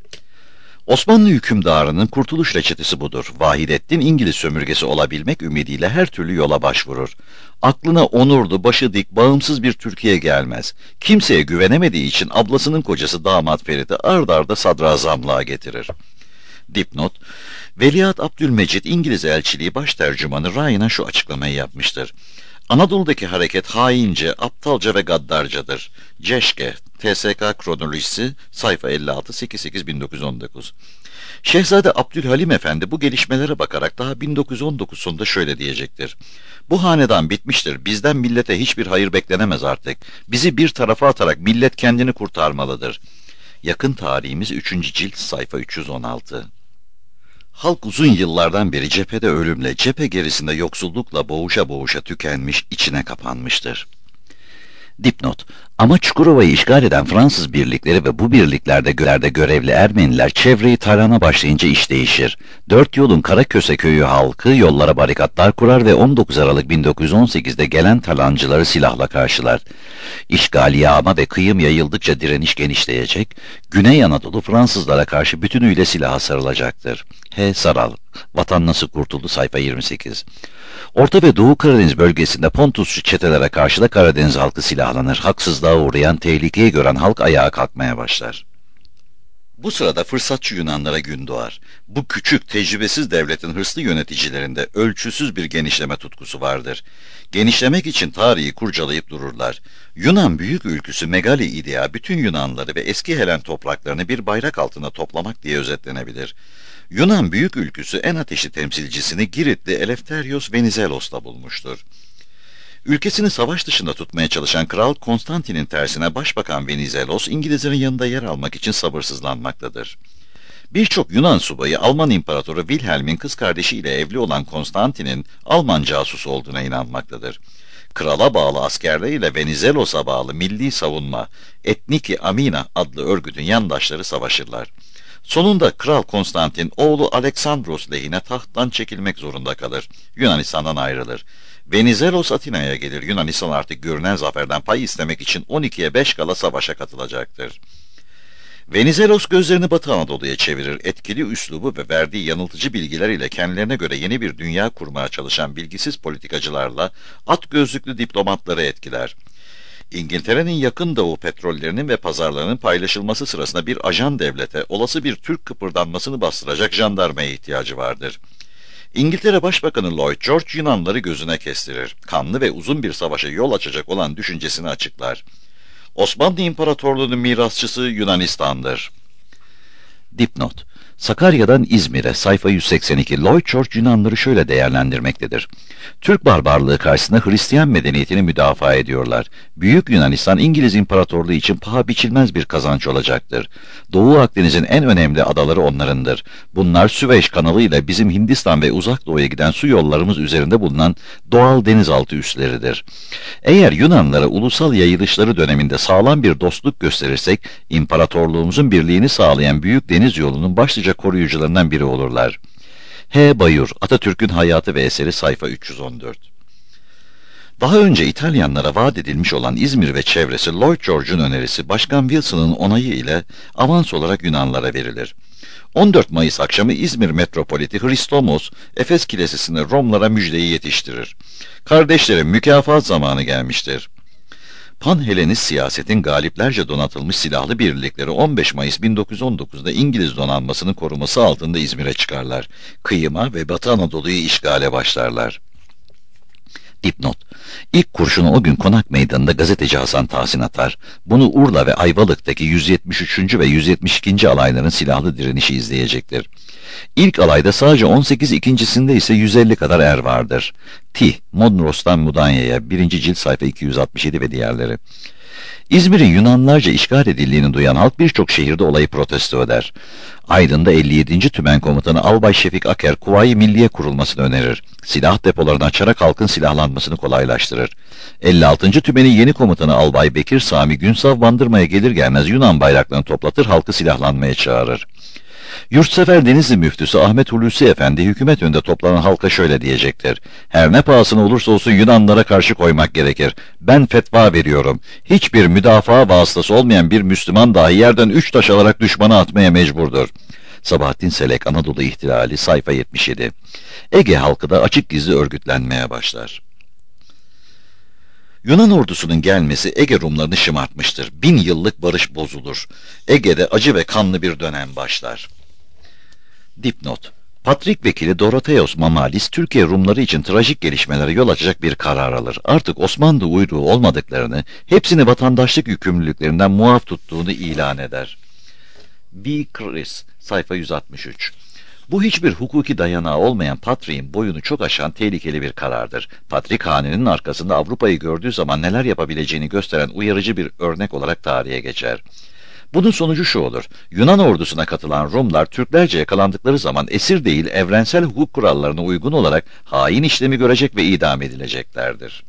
Speaker 1: Osmanlı hükümdarının kurtuluş reçetesi budur. Vahidettin İngiliz sömürgesi olabilmek ümidiyle her türlü yola başvurur. Aklına onurlu, başı dik, bağımsız bir Türkiye gelmez. Kimseye güvenemediği için ablasının kocası Damat Ferit'i ard arda sadrazamlığa getirir. Dipnot: Veliaht Abdülmecit İngiliz elçiliği baştercümanı Ryan'a şu açıklamayı yapmıştır: Anadolu'daki hareket haince, aptalca ve gaddarcadır. Ceşke, T S K kronolojisi, sayfa elli altı, sekiz sekiz bin dokuz yüz on dokuz. Şehzade Abdülhalim Efendi bu gelişmelere bakarak daha bin dokuz yüz on dokuz sonunda şöyle diyecektir: Bu hanedan bitmiştir, bizden millete hiçbir hayır beklenemez artık. Bizi bir tarafa atarak millet kendini kurtarmalıdır. Yakın tarihimiz üçüncü cilt, sayfa üç yüz on altı. Halk uzun yıllardan beri cephede ölümle, cephe gerisinde yoksullukla boğuşa boğuşa tükenmiş, içine kapanmıştır. Dipnot: Ama Çukurova'yı işgal eden Fransız birlikleri ve bu birliklerde görevde görevli Ermeniler çevreyi tarana başlayınca iş değişir. Dört yolun Karaköse köyü halkı yollara barikatlar kurar ve on dokuz Aralık bin dokuz yüz on sekiz'de gelen talancıları silahla karşılar. İşgal, yağma ve kıyım yayıldıkça direniş genişleyecek, Güney Anadolu Fransızlara karşı bütünüyle silaha sarılacaktır. H. Saral, Vatan Nasıl Kurtuldu, sayfa yirmi sekiz. Orta ve Doğu Karadeniz bölgesinde Pontusçu çetelere karşı da Karadeniz halkı silahlanır. Haksızlığa uğrayan, tehlikeyi gören halk ayağa kalkmaya başlar. Bu sırada fırsatçı Yunanlara gün doğar. Bu küçük, tecrübesiz devletin hırslı yöneticilerinde ölçüsüz bir genişleme tutkusu vardır. Genişlemek için tarihi kurcalayıp dururlar. Yunan büyük ülküsü Megali İdea, bütün Yunanları ve eski Helen topraklarını bir bayrak altında toplamak diye özetlenebilir. Yunan büyük ülküsü en ateşli temsilcisini Giritli Eleftherios Venizelos'la bulmuştur. Ülkesini savaş dışında tutmaya çalışan Kral Konstantin'in tersine Başbakan Venizelos, İngilizlerin yanında yer almak için sabırsızlanmaktadır. Birçok Yunan subayı Alman İmparatoru Wilhelm'in kız kardeşiyle evli olan Konstantin'in Alman casusu olduğuna inanmaktadır. Krala bağlı askerleriyle Venizelos'a bağlı Milli Savunma, Etniki Amina adlı örgütün yandaşları savaşırlar. Sonunda Kral Konstantin oğlu Aleksandros lehine tahttan çekilmek zorunda kalır. Yunanistan'dan ayrılır. Venizelos Atina'ya gelir. Yunanistan artık görünen zaferden pay istemek için on ikiye beş kala savaşa katılacaktır. Venizelos gözlerini Batı Anadolu'ya çevirir. Etkili üslubu ve verdiği yanıltıcı bilgiler ile kendilerine göre yeni bir dünya kurmaya çalışan bilgisiz politikacılarla at gözlüklü diplomatları etkiler. İngiltere'nin yakın doğu petrollerinin ve pazarlarının paylaşılması sırasında bir ajan devlete olası bir Türk kıpırdanmasını bastıracak jandarmaya ihtiyacı vardır. İngiltere Başbakanı Lloyd George Yunanları gözüne kestirir. Kanlı ve uzun bir savaşa yol açacak olan düşüncesini açıklar. Osmanlı İmparatorluğu'nun mirasçısı Yunanistan'dır. Dipnot: Sakarya'dan İzmir'e sayfa yüz seksen iki Lloyd George Yunanlıları şöyle değerlendirmektedir. Türk barbarlığı karşısında Hristiyan medeniyetini müdafaa ediyorlar. Büyük Yunanistan İngiliz İmparatorluğu için paha biçilmez bir kazanç olacaktır. Doğu Akdeniz'in en önemli adaları onlarındır. Bunlar Süveyş kanalı ile bizim Hindistan ve Uzak Doğu'ya giden su yollarımız üzerinde bulunan doğal denizaltı üsleridir. Eğer Yunanlara ulusal yayılışları döneminde sağlam bir dostluk gösterirsek, imparatorluğumuzun birliğini sağlayan büyük deniz yolunun başlıca koruyucularından biri olurlar. H. Bayur, Atatürk'ün Hayatı ve Eseri sayfa üç yüz on dört. Daha önce İtalyanlara vaat edilmiş olan İzmir ve çevresi Lloyd George'un önerisi Başkan Wilson'ın onayı ile avans olarak Yunanlara verilir. on dört Mayıs akşamı İzmir metropoliti Hristomos, Efes Kilisesi'nde Romlara müjdeyi yetiştirir. Kardeşlerim, mükafat zamanı gelmiştir. Pan-Helenist siyasetin galiplerce donatılmış silahlı birlikleri on beş Mayıs bin dokuz yüz on dokuz'da İngiliz donanmasının koruması altında İzmir'e çıkarlar. Kıyıma ve Batı Anadolu'yu işgale başlarlar. Dipnot: İlk kurşunu o gün Konak Meydanı'nda gazeteci Hasan Tahsin atar. Bunu Urla ve Ayvalık'taki yüz yetmiş üçüncü ve yüz yetmiş ikinci alayların silahlı direnişi izleyecektir. İlk alayda sadece on sekiz, ikincisinde ise yüz elli kadar er vardır. Tih, Mondros'tan Mudanya'ya, birinci cilt sayfa iki yüz altmış yedi ve diğerleri. İzmir'in Yunanlarca işgal edildiğini duyan halk birçok şehirde olayı protesto eder. Aydın'da elli yedinci Tümen Komutanı Albay Şefik Aker, Kuvayi Milliye kurulmasını önerir. Silah depolarını açarak halkın silahlanmasını kolaylaştırır. elli altıncı Tümen'in yeni komutanı Albay Bekir Sami Günsav Bandırma'ya gelir gelmez Yunan bayraklarını toplatır, halkı silahlanmaya çağırır. Yurtsever Denizli müftüsü Ahmet Hulusi Efendi hükümet önünde toplanan halka şöyle diyecektir: Her ne pahasına olursa olsun Yunanlara karşı koymak gerekir. Ben fetva veriyorum. Hiçbir müdafaa vasıtası olmayan bir Müslüman dahi yerden üç taş alarak düşmana atmaya mecburdur. Sabahattin Selek, Anadolu İhtilali sayfa yetmiş yedi. Ege halkı da açık gizli örgütlenmeye başlar. Yunan ordusunun gelmesi Ege Rumlarını şımartmıştır. Bin yıllık barış bozulur. Ege'de acı ve kanlı bir dönem başlar. Dipnot: Patrik vekili Dorotheos Mamalis, Türkiye Rumları için trajik gelişmelere yol açacak bir karar alır. Artık Osmanlı uyruğu olmadıklarını, hepsini vatandaşlık yükümlülüklerinden muaf tuttuğunu ilan eder. B. Chris, sayfa yüz altmış üç. Bu hiçbir hukuki dayanağı olmayan Patrik'in boyunu çok aşan tehlikeli bir karardır. Patrik hanenin arkasında Avrupa'yı gördüğü zaman neler yapabileceğini gösteren uyarıcı bir örnek olarak tarihe geçer. Bunun sonucu şu olur: Yunan ordusuna katılan Rumlar Türklerce yakalandıkları zaman esir değil, evrensel hukuk kurallarına uygun olarak hain işlemi görecek ve idam edileceklerdir.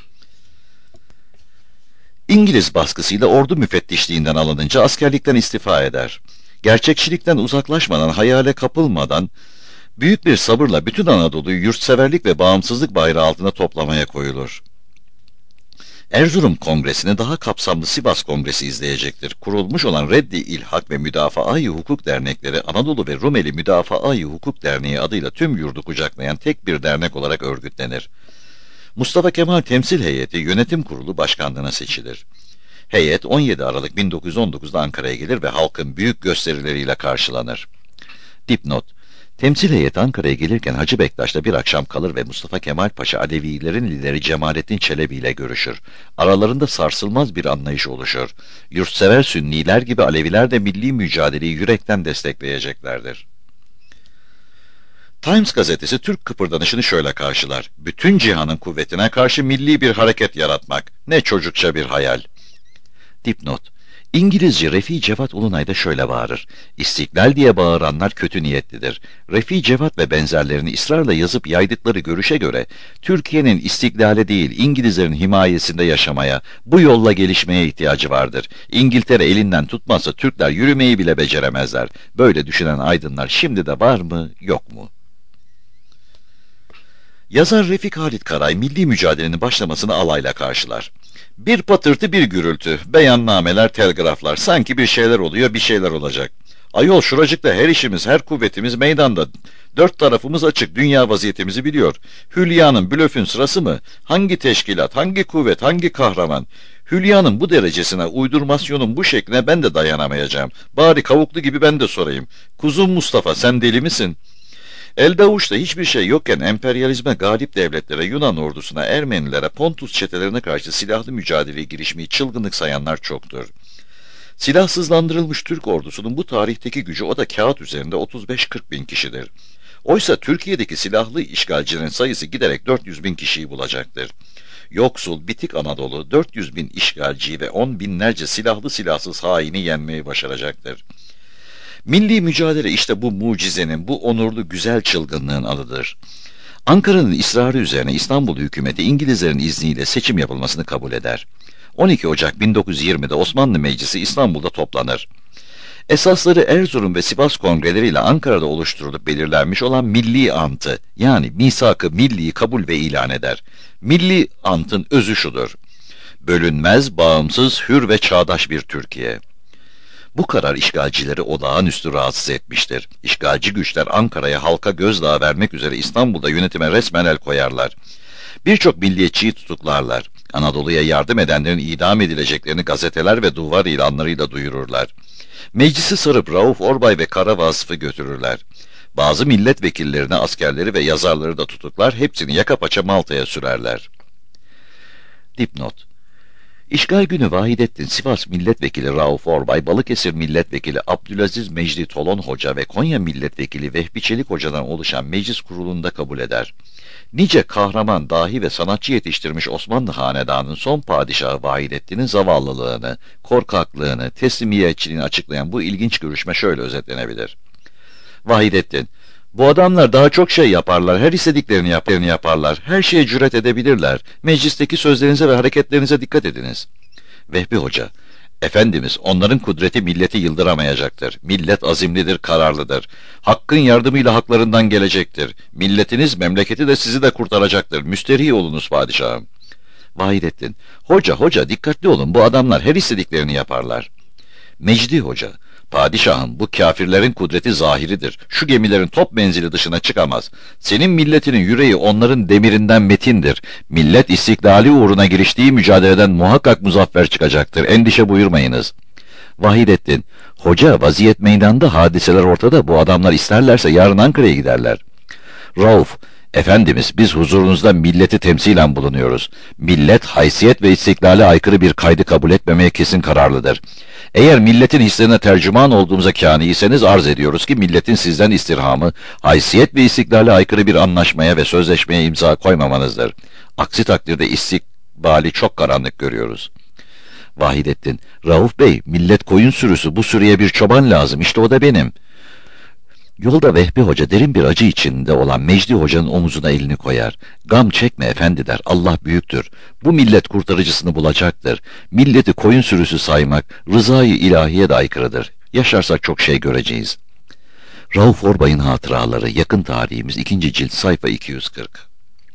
Speaker 1: İngiliz baskısıyla ordu müfettişliğinden alınınca askerlikten istifa eder. Gerçekçilikten uzaklaşmadan, hayale kapılmadan, büyük bir sabırla bütün Anadolu'yu yurtseverlik ve bağımsızlık bayrağı altında toplamaya koyulur. Erzurum Kongresi'ni daha kapsamlı Sivas Kongresi izleyecektir. Kurulmuş olan Reddi İlhak ve Müdafaa-i Hukuk dernekleri, Anadolu ve Rumeli Müdafaa-i Hukuk Derneği adıyla tüm yurdu kucaklayan tek bir dernek olarak örgütlenir. Mustafa Kemal Temsil Heyeti Yönetim Kurulu Başkanlığına seçilir. Heyet on yedi Aralık bin dokuz yüz on dokuz'da Ankara'ya gelir ve halkın büyük gösterileriyle karşılanır. Dipnot: Temsil heyeti Ankara'ya gelirken Hacı Bektaş'ta bir akşam kalır ve Mustafa Kemal Paşa Alevilerin lideri Cemalettin Çelebi ile görüşür. Aralarında sarsılmaz bir anlayış oluşur. Yurtsever Sünniler gibi Aleviler de milli mücadeleyi yürekten destekleyeceklerdir. Times gazetesi Türk kıpırdanışını şöyle karşılar: Bütün cihanın kuvvetine karşı milli bir hareket yaratmak. Ne çocukça bir hayal. Dipnot: İngilizce Refi Cevat Ulunay da şöyle bağırır: İstiklal diye bağıranlar kötü niyetlidir. Refi Cevat ve benzerlerini ısrarla yazıp yaydıkları görüşe göre Türkiye'nin istiklale değil İngilizlerin himayesinde yaşamaya, bu yolla gelişmeye ihtiyacı vardır. İngiltere elinden tutmazsa Türkler yürümeyi bile beceremezler. Böyle düşünen aydınlar şimdi de var mı, yok mu? Yazar Refik Halit Karay milli mücadelenin başlamasını alayla karşılar. Bir patırtı bir gürültü, beyannameler, telgraflar, sanki bir şeyler oluyor, bir şeyler olacak. Ayol şuracıkta her işimiz, her kuvvetimiz meydanda. Dört tarafımız açık, dünya vaziyetimizi biliyor. Hülya'nın, blöfün sırası mı? Hangi teşkilat, hangi kuvvet, hangi kahraman? Hülya'nın bu derecesine, uydurmasyonun bu şekline ben de dayanamayacağım. Bari kavuklu gibi ben de sorayım. Kuzum Mustafa, sen deli misin? Elde avuçta hiçbir şey yokken emperyalizme, galip devletlere, Yunan ordusuna, Ermenilere, Pontus çetelerine karşı silahlı mücadeleye girişmeyi çılgınlık sayanlar çoktur. Silahsızlandırılmış Türk ordusunun bu tarihteki gücü o da kağıt üzerinde otuz beş kırk bin kişidir. Oysa Türkiye'deki silahlı işgalcilerin sayısı giderek dört yüz bin kişiyi bulacaktır. Yoksul, bitik Anadolu dört yüz bin işgalciyi ve on binlerce silahlı silahsız haini yenmeyi başaracaktır. Milli mücadele işte bu mucizenin, bu onurlu güzel çılgınlığın adıdır. Ankara'nın ısrarı üzerine İstanbul hükümeti İngilizlerin izniyle seçim yapılmasını kabul eder. on iki Ocak bin dokuz yüz yirmide Osmanlı Meclisi İstanbul'da toplanır. Esasları Erzurum ve Sivas kongreleriyle Ankara'da oluşturulup belirlenmiş olan Milli Ant'ı yani misak-ı milliyi kabul ve ilan eder. Milli Ant'ın özü şudur: bölünmez, bağımsız, hür ve çağdaş bir Türkiye. Bu karar işgalcileri olağanüstü rahatsız etmiştir. İşgalci güçler Ankara'ya halka gözdağı vermek üzere İstanbul'da yönetime resmen el koyarlar. Birçok milliyetçiyi tutuklarlar. Anadolu'ya yardım edenlerin idam edileceklerini gazeteler ve duvar ilanlarıyla duyururlar. Meclisi sarıp Rauf Orbay ve Kara Vasıf'ı götürürler. Bazı milletvekillerini, askerleri ve yazarları da tutuklar, hepsini yaka paça Malta'ya sürerler. Dipnot: İşgal günü Vahidettin Sivas Milletvekili Rauf Orbay, Balıkesir Milletvekili Abdülaziz Mecdi Tolon Hoca ve Konya Milletvekili Vehbi Çelik Hoca'dan oluşan meclis kurulunda kabul eder. Nice kahraman, dahi ve sanatçı yetiştirmiş Osmanlı Hanedanı'nın son padişahı Vahidettin'in zavallılığını, korkaklığını, teslimiyetçiliğini açıklayan bu ilginç görüşme şöyle özetlenebilir. Vahidettin: bu adamlar daha çok şey yaparlar, her istediklerini yaplarını yaparlar, her şeye cüret edebilirler. Meclisteki sözlerinize ve hareketlerinize dikkat ediniz. Vehbi Hoca: Efendimiz, onların kudreti milleti yıldıramayacaktır. Millet azimlidir, kararlıdır. Hakkın yardımıyla haklarından gelecektir. Milletiniz, memleketi de sizi de kurtaracaktır. Müsterih olunuz padişahım. Vahidettin: Hoca, hoca, dikkatli olun, bu adamlar her istediklerini yaparlar. Mecdi Hoca: Padişahım, bu kafirlerin kudreti zahiridir. Şu gemilerin top menzili dışına çıkamaz. Senin milletinin yüreği onların demirinden metindir. Millet istiklali uğruna giriştiği mücadeleden muhakkak muzaffer çıkacaktır. Endişe buyurmayınız. Vahidettin: Hoca, vaziyet meydanda, hadiseler ortada. Bu adamlar isterlerse yarın Ankara'ya giderler. Rauf: Efendimiz, biz huzurunuzda milleti temsilen bulunuyoruz. Millet, haysiyet ve istiklale aykırı bir kaydı kabul etmemeye kesin kararlıdır. Eğer milletin hislerine tercüman olduğumuza kâniyseniz arz ediyoruz ki milletin sizden istirhamı, haysiyet ve istiklale aykırı bir anlaşmaya ve sözleşmeye imza koymamanızdır. Aksi takdirde istikbali çok karanlık görüyoruz. Vahidettin: Rauf Bey, millet koyun sürüsü, bu sürüye bir çoban lazım, işte o da benim. Yolda Vehbi Hoca derin bir acı içinde olan Mecdi Hoca'nın omuzuna elini koyar. Gam çekme efendi der, Allah büyüktür. Bu millet kurtarıcısını bulacaktır. Milleti koyun sürüsü saymak, rızayı ilahiye de aykırıdır. Yaşarsak çok şey göreceğiz. Rauf Orbay'ın hatıraları, yakın tarihimiz, ikinci cilt, sayfa iki yüz kırk.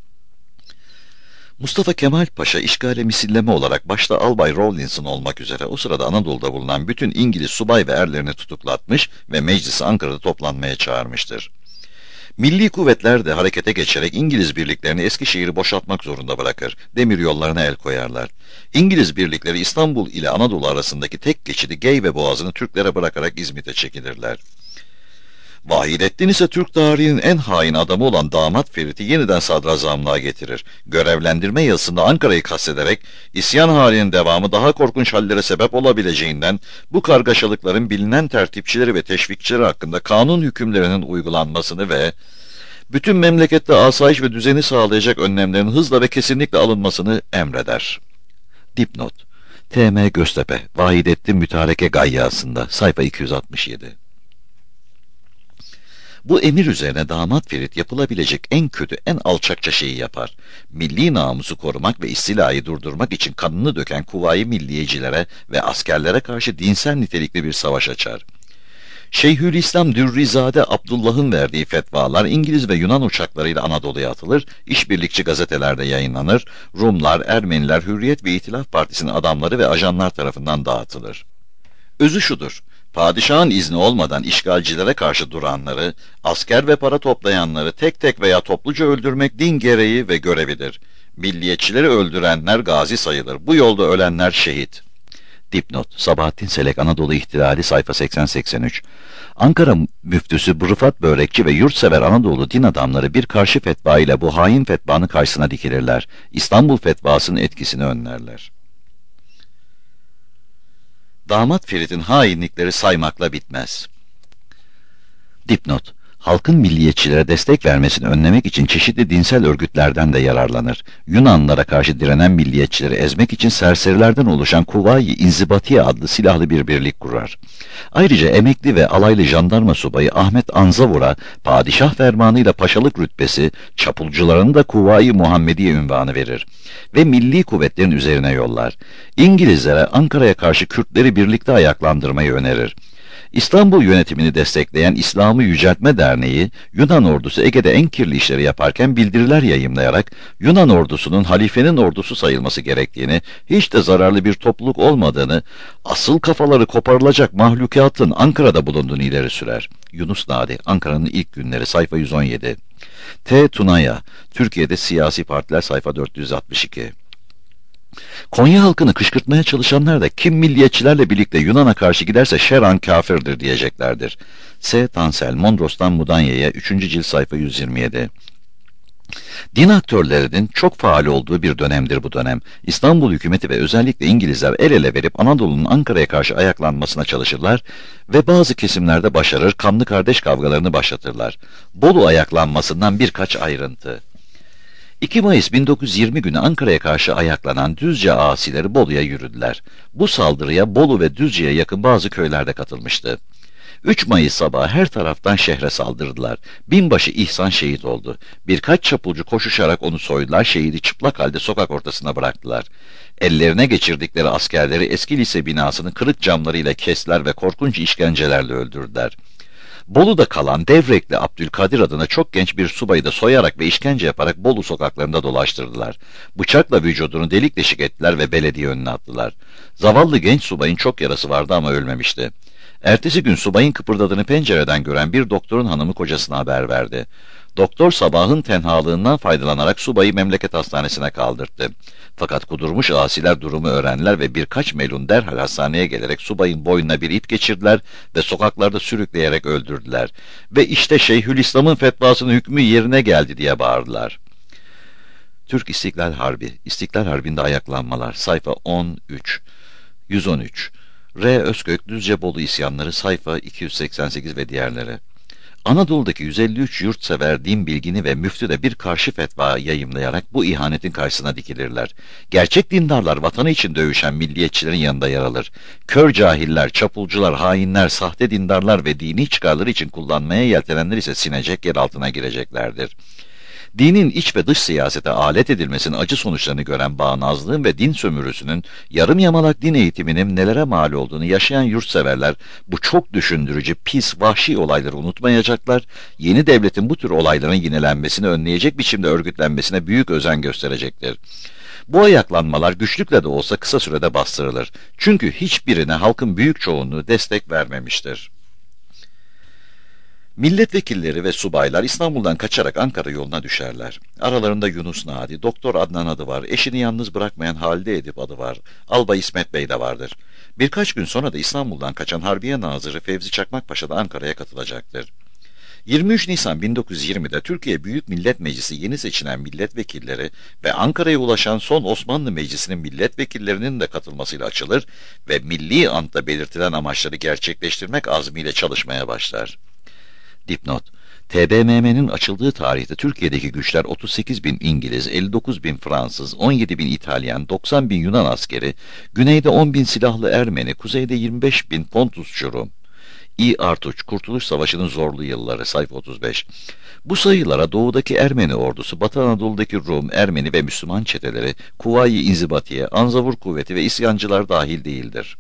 Speaker 1: Mustafa Kemal Paşa işgale misilleme olarak başta Albay Rawlinson olmak üzere o sırada Anadolu'da bulunan bütün İngiliz subay ve erlerini tutuklatmış ve meclisi Ankara'da toplanmaya çağırmıştır. Milli kuvvetler de harekete geçerek İngiliz birliklerini Eskişehir'i boşaltmak zorunda bırakır, demir yollarına el koyarlar. İngiliz birlikleri İstanbul ile Anadolu arasındaki tek geçidi Geyve Boğazı'nı Türklere bırakarak İzmit'e çekilirler. Vahidettin ise Türk tarihinin en hain adamı olan Damat Ferit'i yeniden sadrazamlığa getirir. Görevlendirme yazısında Ankara'yı kastederek isyan halinin devamı daha korkunç hallere sebep olabileceğinden bu kargaşalıkların bilinen tertipçileri ve teşvikçileri hakkında kanun hükümlerinin uygulanmasını ve bütün memlekette asayiş ve düzeni sağlayacak önlemlerin hızla ve kesinlikle alınmasını emreder. Dipnot: T M Göztepe, Vahidettin Mütareke Gayyası'nda, sayfa iki yüz altmış yedi. Bu emir üzerine Damat Ferit yapılabilecek en kötü, en alçakça şeyi yapar. Milli namusu korumak ve istilayı durdurmak için kanını döken kuvayi milliyecilere ve askerlere karşı dinsel nitelikli bir savaş açar. Şeyhülislam Dürrizade Abdullah'ın verdiği fetvalar İngiliz ve Yunan uçaklarıyla Anadolu'ya atılır, işbirlikçi gazetelerde yayınlanır, Rumlar, Ermeniler, Hürriyet ve İtilaf Partisi'nin adamları ve ajanlar tarafından dağıtılır. Özü şudur: padişahın izni olmadan işgalcilere karşı duranları, asker ve para toplayanları tek tek veya topluca öldürmek din gereği ve görevidir. Milliyetçileri öldürenler gazi sayılır. Bu yolda ölenler şehit. Dipnot: Sabahattin Selek, Anadolu İhtilali, sayfa seksen seksen üç. Ankara müftüsü Rıfat Börekçi ve yurtsever Anadolu din adamları bir karşı fetva ile bu hain fetvanın karşısına dikilirler. İstanbul fetvasının etkisini önlerler. Damat Ferit'in hainlikleri saymakla bitmez. Dipnot: Halkın milliyetçilere destek vermesini önlemek için çeşitli dinsel örgütlerden de yararlanır. Yunanlılara karşı direnen milliyetçileri ezmek için serserilerden oluşan Kuvayi İnzibatiye adlı silahlı bir birlik kurar. Ayrıca emekli ve alaylı jandarma subayı Ahmet Anzavur'a padişah fermanıyla paşalık rütbesi, çapulcuların da Kuvayi Muhammediye ünvanı verir ve milli kuvvetlerin üzerine yollar. İngilizlere Ankara'ya karşı Kürtleri birlikte ayaklandırmayı önerir. İstanbul yönetimini destekleyen İslam'ı Yüceltme Derneği, Yunan ordusu Ege'de en kirli işleri yaparken bildiriler yayımlayarak Yunan ordusunun halifenin ordusu sayılması gerektiğini, hiç de zararlı bir topluluk olmadığını, asıl kafaları koparılacak mahlukatın Ankara'da bulunduğunu ileri sürer. Yunus Nadi, Ankara'nın ilk günleri, sayfa yüz on yedi. T. Tunaya, Türkiye'de Siyasi Partiler, sayfa dört yüz altmış iki. Konya halkını kışkırtmaya çalışanlar da kim milliyetçilerle birlikte Yunan'a karşı giderse şeran kafirdir diyeceklerdir. S. Tansel, Mondros'tan Mudanya'ya, üçüncü cilt, sayfa yüz yirmi yedi. Din aktörlerinin çok faal olduğu bir dönemdir bu dönem. İstanbul hükümeti ve özellikle İngilizler el ele verip Anadolu'nun Ankara'ya karşı ayaklanmasına çalışırlar ve bazı kesimlerde başarır, kanlı kardeş kavgalarını başlatırlar. Bolu ayaklanmasından birkaç ayrıntı. iki Mayıs bin dokuz yüz yirmi günü Ankara'ya karşı ayaklanan Düzce asileri Bolu'ya yürüdüler. Bu saldırıya Bolu ve Düzce'ye yakın bazı köylerde katılmıştı. üç Mayıs sabahı her taraftan şehre saldırdılar. Binbaşı İhsan şehit oldu. Birkaç çapulcu koşuşarak onu soydular, şehidi çıplak halde sokak ortasına bıraktılar. Ellerine geçirdikleri askerleri eski lise binasının kırık camlarıyla kestiler ve korkunç işkencelerle öldürdüler. Bolu'da kalan Devrekli Abdülkadir adına çok genç bir subayı da soyarak ve işkence yaparak Bolu sokaklarında dolaştırdılar. Bıçakla vücudunu delik deşik ettiler ve belediye önüne attılar. Zavallı genç subayın çok yarası vardı ama ölmemişti. Ertesi gün subayın kıpırdadığını pencereden gören bir doktorun hanımı kocasına haber verdi. Doktor sabahın tenhalığından faydalanarak subayı memleket hastanesine kaldırdı. Fakat kudurmuş asiler durumu öğrendiler ve birkaç melun derhal hastaneye gelerek subayın boynuna bir ip geçirdiler ve sokaklarda sürükleyerek öldürdüler. Ve işte Şeyhülislam'ın fetvasının hükmü yerine geldi diye bağırdılar. Türk İstiklal Harbi, İstiklal Harbi'nde ayaklanmalar, sayfa on üç, yüz on üç. R. Özkök, Düzce Bolu isyanları, sayfa iki yüz seksen sekiz ve diğerleri. Anadolu'daki yüz elli üç yurtsever, din bilgini ve müftü de bir karşı fetva yayımlayarak bu ihanetin karşısına dikilirler. Gerçek dindarlar vatanı için dövüşen milliyetçilerin yanında yer alır. Kör cahiller, çapulcular, hainler, sahte dindarlar ve dini çıkarları için kullanmaya yeltenenler ise sinecek, yer altına gireceklerdir. Dinin iç ve dış siyasete alet edilmesinin acı sonuçlarını gören bağnazlığın ve din sömürüsünün, yarım yamalak din eğitiminin nelere mal olduğunu yaşayan yurtseverler bu çok düşündürücü, pis, vahşi olayları unutmayacaklar, yeni devletin bu tür olayların yinelenmesini önleyecek biçimde örgütlenmesine büyük özen gösterecektir. Bu ayaklanmalar güçlükle de olsa kısa sürede bastırılır. Çünkü hiçbirine halkın büyük çoğunluğu destek vermemiştir. Milletvekilleri ve subaylar İstanbul'dan kaçarak Ankara yoluna düşerler. Aralarında Yunus Nadi, Doktor Adnan adı var, eşini yalnız bırakmayan Halide Edip adı var, Albay İsmet Bey de vardır. Birkaç gün sonra da İstanbul'dan kaçan Harbiye Nazırı Fevzi Çakmakpaşa da Ankara'ya katılacaktır. yirmi üç Nisan bin dokuz yüz yirmide Türkiye Büyük Millet Meclisi yeni seçilen milletvekilleri ve Ankara'ya ulaşan son Osmanlı Meclisi'nin milletvekillerinin de katılmasıyla açılır ve milli anıtta belirtilen amaçları gerçekleştirmek azmiyle çalışmaya başlar. Dipnot: T B M M'nin açıldığı tarihte Türkiye'deki güçler otuz sekiz bin İngiliz, elli dokuz bin Fransız, on yedi bin İtalyan, doksan bin Yunan askeri, güneyde on bin silahlı Ermeni, kuzeyde yirmi beş bin Pontusçu Rum. İ. Artuç, Kurtuluş Savaşı'nın zorlu yılları, sayfa otuz beş. Bu sayılara doğudaki Ermeni ordusu, Batı Anadolu'daki Rum, Ermeni ve Müslüman çeteleri, Kuvayi İnzibatiye, Anzavur kuvveti ve isyancılar dahil değildir.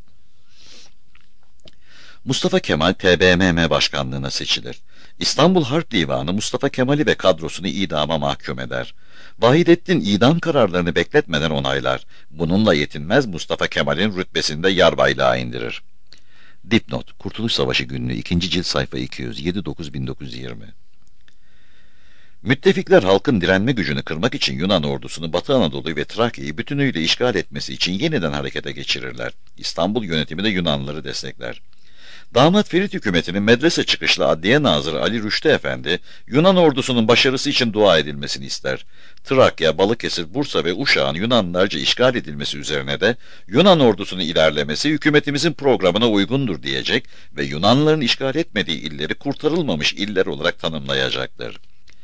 Speaker 1: Mustafa Kemal T B M M başkanlığına seçilir. İstanbul Harp Divanı Mustafa Kemal'i ve kadrosunu idama mahkum eder. Vahidettin idam kararlarını bekletmeden onaylar. Bununla yetinmez, Mustafa Kemal'in rütbesinde yarbaylığa indirir. Dipnot: Kurtuluş Savaşı Günlüğü, ikinci cilt, sayfa iki yüz, yedi dokuz bin dokuz yüz yirmi. Müttefikler halkın direnme gücünü kırmak için Yunan ordusunu Batı Anadolu'yu ve Trakya'yı bütünüyle işgal etmesi için yeniden harekete geçirirler. İstanbul yönetimi de Yunanlıları destekler. Damat Ferit hükümetinin medrese çıkışlı Adliye Nazırı Ali Rüştü Efendi, Yunan ordusunun başarısı için dua edilmesini ister. Trakya, Balıkesir, Bursa ve Uşak'ın Yunanlılarca işgal edilmesi üzerine de Yunan ordusunun ilerlemesi hükümetimizin programına uygundur diyecek ve Yunanlıların işgal etmediği illeri kurtarılmamış iller olarak tanımlayacaktır.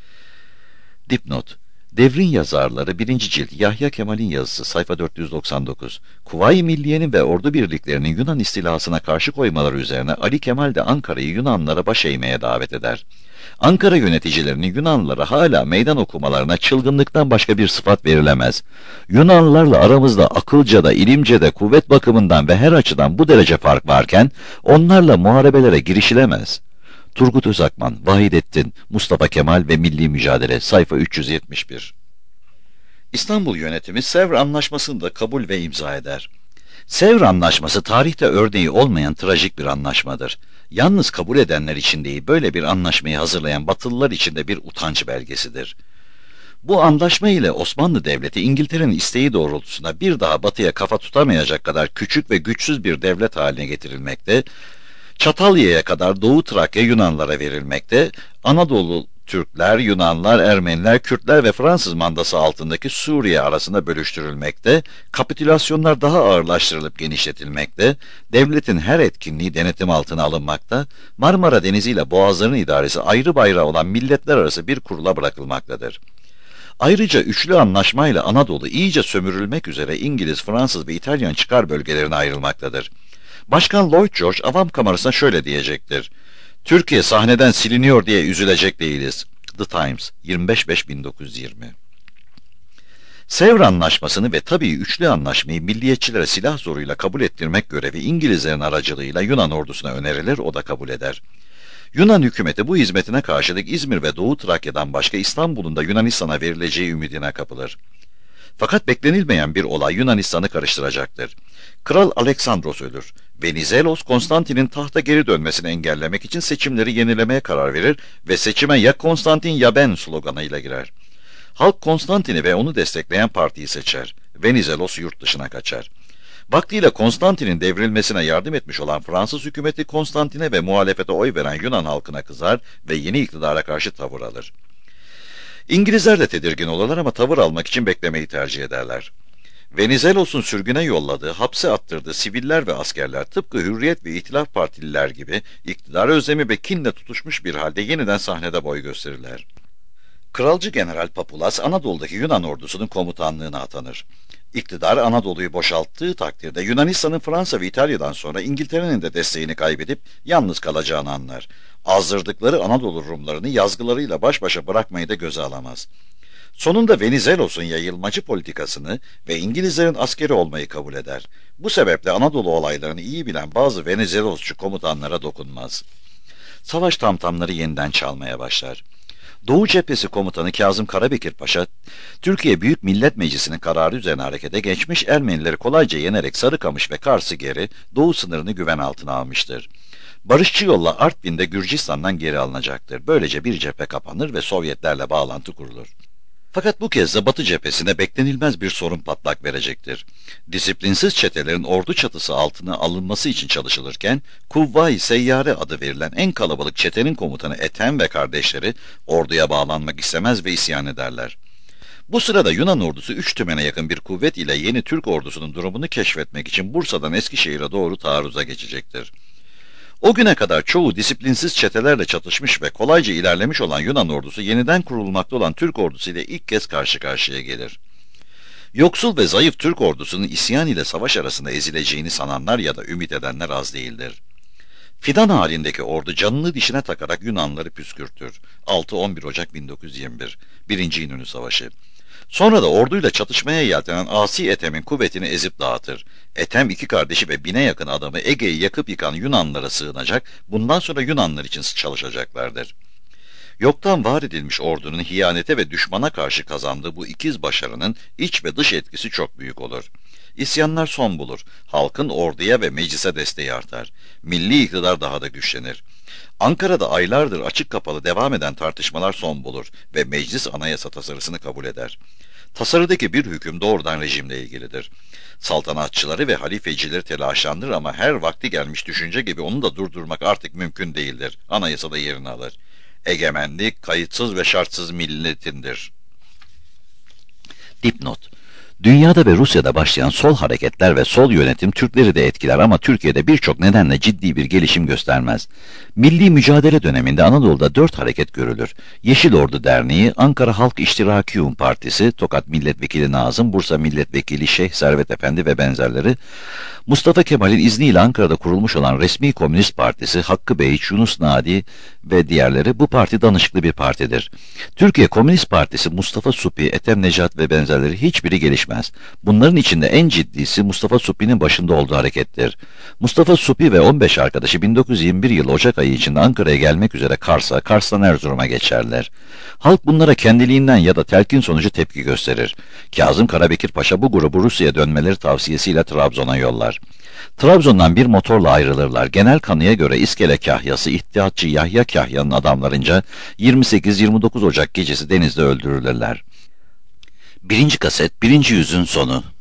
Speaker 1: Dipnot: Devrin yazarları birinci cilt Yahya Kemal'in yazısı sayfa dört yüz doksan dokuz. Kuvayi Milliye'nin ve ordu birliklerinin Yunan istilasına karşı koymaları üzerine Ali Kemal de Ankara'yı Yunanlılara baş eğmeye davet eder. Ankara yöneticilerinin Yunanlılara hala meydan okumalarına çılgınlıktan başka bir sıfat verilemez. Yunanlılarla aramızda akılca da, ilimce de, kuvvet bakımından ve her açıdan bu derece fark varken onlarla muharebelere girişilemez. Turgut Özakman, Vahidettin, Mustafa Kemal ve Milli Mücadele sayfa üç yüz yetmiş bir. İstanbul yönetimi Sevr Anlaşması'nı da kabul ve imza eder. Sevr Anlaşması tarihte örneği olmayan trajik bir anlaşmadır. Yalnız kabul edenler için değil, böyle bir anlaşmayı hazırlayan Batılılar için de bir utanç belgesidir. Bu anlaşma ile Osmanlı Devleti İngiltere'nin isteği doğrultusunda bir daha Batı'ya kafa tutamayacak kadar küçük ve güçsüz bir devlet haline getirilmekte, Çatalya'ya kadar Doğu Trakya Yunanlara verilmekte, Anadolu Türkler, Yunanlar, Ermeniler, Kürtler ve Fransız mandası altındaki Suriye arasında bölüştürülmekte, kapitülasyonlar daha ağırlaştırılıp genişletilmekte, devletin her etkinliği denetim altına alınmakta, Marmara Denizi ile Boğazların idaresi ayrı bayrağı olan milletler arası bir kurula bırakılmaktadır. Ayrıca üçlü anlaşmayla Anadolu iyice sömürülmek üzere İngiliz, Fransız ve İtalyan çıkar bölgelerine ayrılmaktadır. Başkan Lloyd George avam kamerasına şöyle diyecektir: Türkiye sahneden siliniyor diye üzülecek değiliz. The Times, yirmi beş Eylül bin dokuz yüz yirmi. Sevr Anlaşması'nı ve tabii üçlü anlaşmayı milliyetçilere silah zoruyla kabul ettirmek görevi İngilizlerin aracılığıyla Yunan ordusuna önerilir, o da kabul eder. Yunan hükümeti bu hizmetine karşılık İzmir ve Doğu Trakya'dan başka İstanbul'un da Yunanistan'a verileceği ümidine kapılır. Fakat beklenilmeyen bir olay Yunanistan'ı karıştıracaktır. Kral Aleksandros ölür. Venizelos, Konstantin'in tahta geri dönmesini engellemek için seçimleri yenilemeye karar verir ve seçime ya Konstantin ya ben sloganıyla girer. Halk Konstantin'i ve onu destekleyen partiyi seçer. Venizelos yurt dışına kaçar. Vaktiyle Konstantin'in devrilmesine yardım etmiş olan Fransız hükümeti Konstantin'e ve muhalefete oy veren Yunan halkına kızar ve yeni iktidara karşı tavır alır. İngilizler de tedirgin olurlar ama tavır almak için beklemeyi tercih ederler. Venizelos'un sürgüne yolladığı, hapse attırdığı siviller ve askerler tıpkı Hürriyet ve İtilaf Partililer gibi iktidar özlemi ve kinle tutuşmuş bir halde yeniden sahnede boy gösterirler. Kralcı General Papulas Anadolu'daki Yunan ordusunun komutanlığına atanır. İktidar Anadolu'yu boşalttığı takdirde Yunanistan'ın Fransa ve İtalya'dan sonra İngiltere'nin de desteğini kaybedip yalnız kalacağını anlar. Azdırdıkları Anadolu Rumlarını yazgılarıyla baş başa bırakmayı da göze alamaz. Sonunda Venizelos'un yayılmacı politikasını ve İngilizlerin askeri olmayı kabul eder. Bu sebeple Anadolu olaylarını iyi bilen bazı Venizelosçu komutanlara dokunmaz. Savaş tamtamları yeniden çalmaya başlar. Doğu Cephesi Komutanı Kazım Karabekir Paşa, Türkiye Büyük Millet Meclisi'nin kararı üzerine harekete geçmiş, Ermenileri kolayca yenerek Sarıkamış ve Kars'ı geri, Doğu sınırını güven altına almıştır. Barışçı yolla Artvin'de Gürcistan'dan geri alınacaktır. Böylece bir cephe kapanır ve Sovyetlerle bağlantı kurulur. Fakat bu kez de Batı cephesine beklenilmez bir sorun patlak verecektir. Disiplinsiz çetelerin ordu çatısı altına alınması için çalışılırken, Kuvvayi Seyyare adı verilen en kalabalık çetenin komutanı Ethem ve kardeşleri orduya bağlanmak istemez ve isyan ederler. Bu sırada Yunan ordusu üç tümene yakın bir kuvvet ile yeni Türk ordusunun durumunu keşfetmek için Bursa'dan Eskişehir'e doğru taarruza geçecektir. O güne kadar çoğu disiplinsiz çetelerle çatışmış ve kolayca ilerlemiş olan Yunan ordusu yeniden kurulmakta olan Türk ordusu ile ilk kez karşı karşıya gelir. Yoksul ve zayıf Türk ordusunun isyan ile savaş arasında ezileceğini sananlar ya da ümit edenler az değildir. Fidan halindeki ordu canını dişine takarak Yunanları püskürtür. altı on bir Ocak bin dokuz yüz yirmi bir Birinci İnönü Savaşı. Sonra da orduyla çatışmaya yeltenen Asi Ethem'in kuvvetini ezip dağıtır. Ethem iki kardeşi ve bine yakın adamı Ege'yi yakıp yıkan Yunanlara sığınacak, bundan sonra Yunanlar için çalışacaklardır. Yoktan var edilmiş ordunun hiyanete ve düşmana karşı kazandığı bu ikiz başarının iç ve dış etkisi çok büyük olur. İsyanlar son bulur, halkın orduya ve meclise desteği artar, milli iktidar daha da güçlenir. Ankara'da aylardır açık kapalı devam eden tartışmalar son bulur ve meclis anayasa tasarısını kabul eder. Tasarıdaki bir hüküm doğrudan rejimle ilgilidir. Saltanatçıları ve halifecileri telaşlandırır ama her vakti gelmiş düşünce gibi onu da durdurmak artık mümkün değildir. Anayasada yerini alır. Egemenlik, kayıtsız ve şartsız milletindir. Dipnot: Dünyada ve Rusya'da başlayan sol hareketler ve sol yönetim Türkleri de etkiler ama Türkiye'de birçok nedenle ciddi bir gelişim göstermez. Milli mücadele döneminde Anadolu'da dört hareket görülür. Yeşil Ordu Derneği, Ankara Halk İştirakiyun Partisi, Tokat Milletvekili Nazım, Bursa Milletvekili Şeyh Servet Efendi ve benzerleri, Mustafa Kemal'in izniyle Ankara'da kurulmuş olan Resmi Komünist Partisi, Hakkı Bey, Yunus Nadi ve diğerleri bu parti danışıklı bir partidir. Türkiye Komünist Partisi, Mustafa Supi, Ethem Necat ve benzerleri hiçbiri gelişmez. Bunların içinde en ciddisi Mustafa Supi'nin başında olduğu harekettir. Mustafa Supi ve on beş arkadaşı bin dokuz yüz yirmi bir yılı Ocak ayı içinde Ankara'ya gelmek üzere Kars'a, Kars'tan Erzurum'a geçerler. Halk bunlara kendiliğinden ya da telkin sonucu tepki gösterir. Kazım Karabekir Paşa bu grubu Rusya'ya dönmeleri tavsiyesiyle Trabzon'a yollar. Trabzon'dan bir motorla ayrılırlar. Genel kanıya göre İskele Kahyası İttihatçı Yahya Kahya'nın adamlarınca yirmi sekiz yirmi dokuz Ocak gecesi denizde öldürülürler. Birinci kaset, birinci yüzün sonu.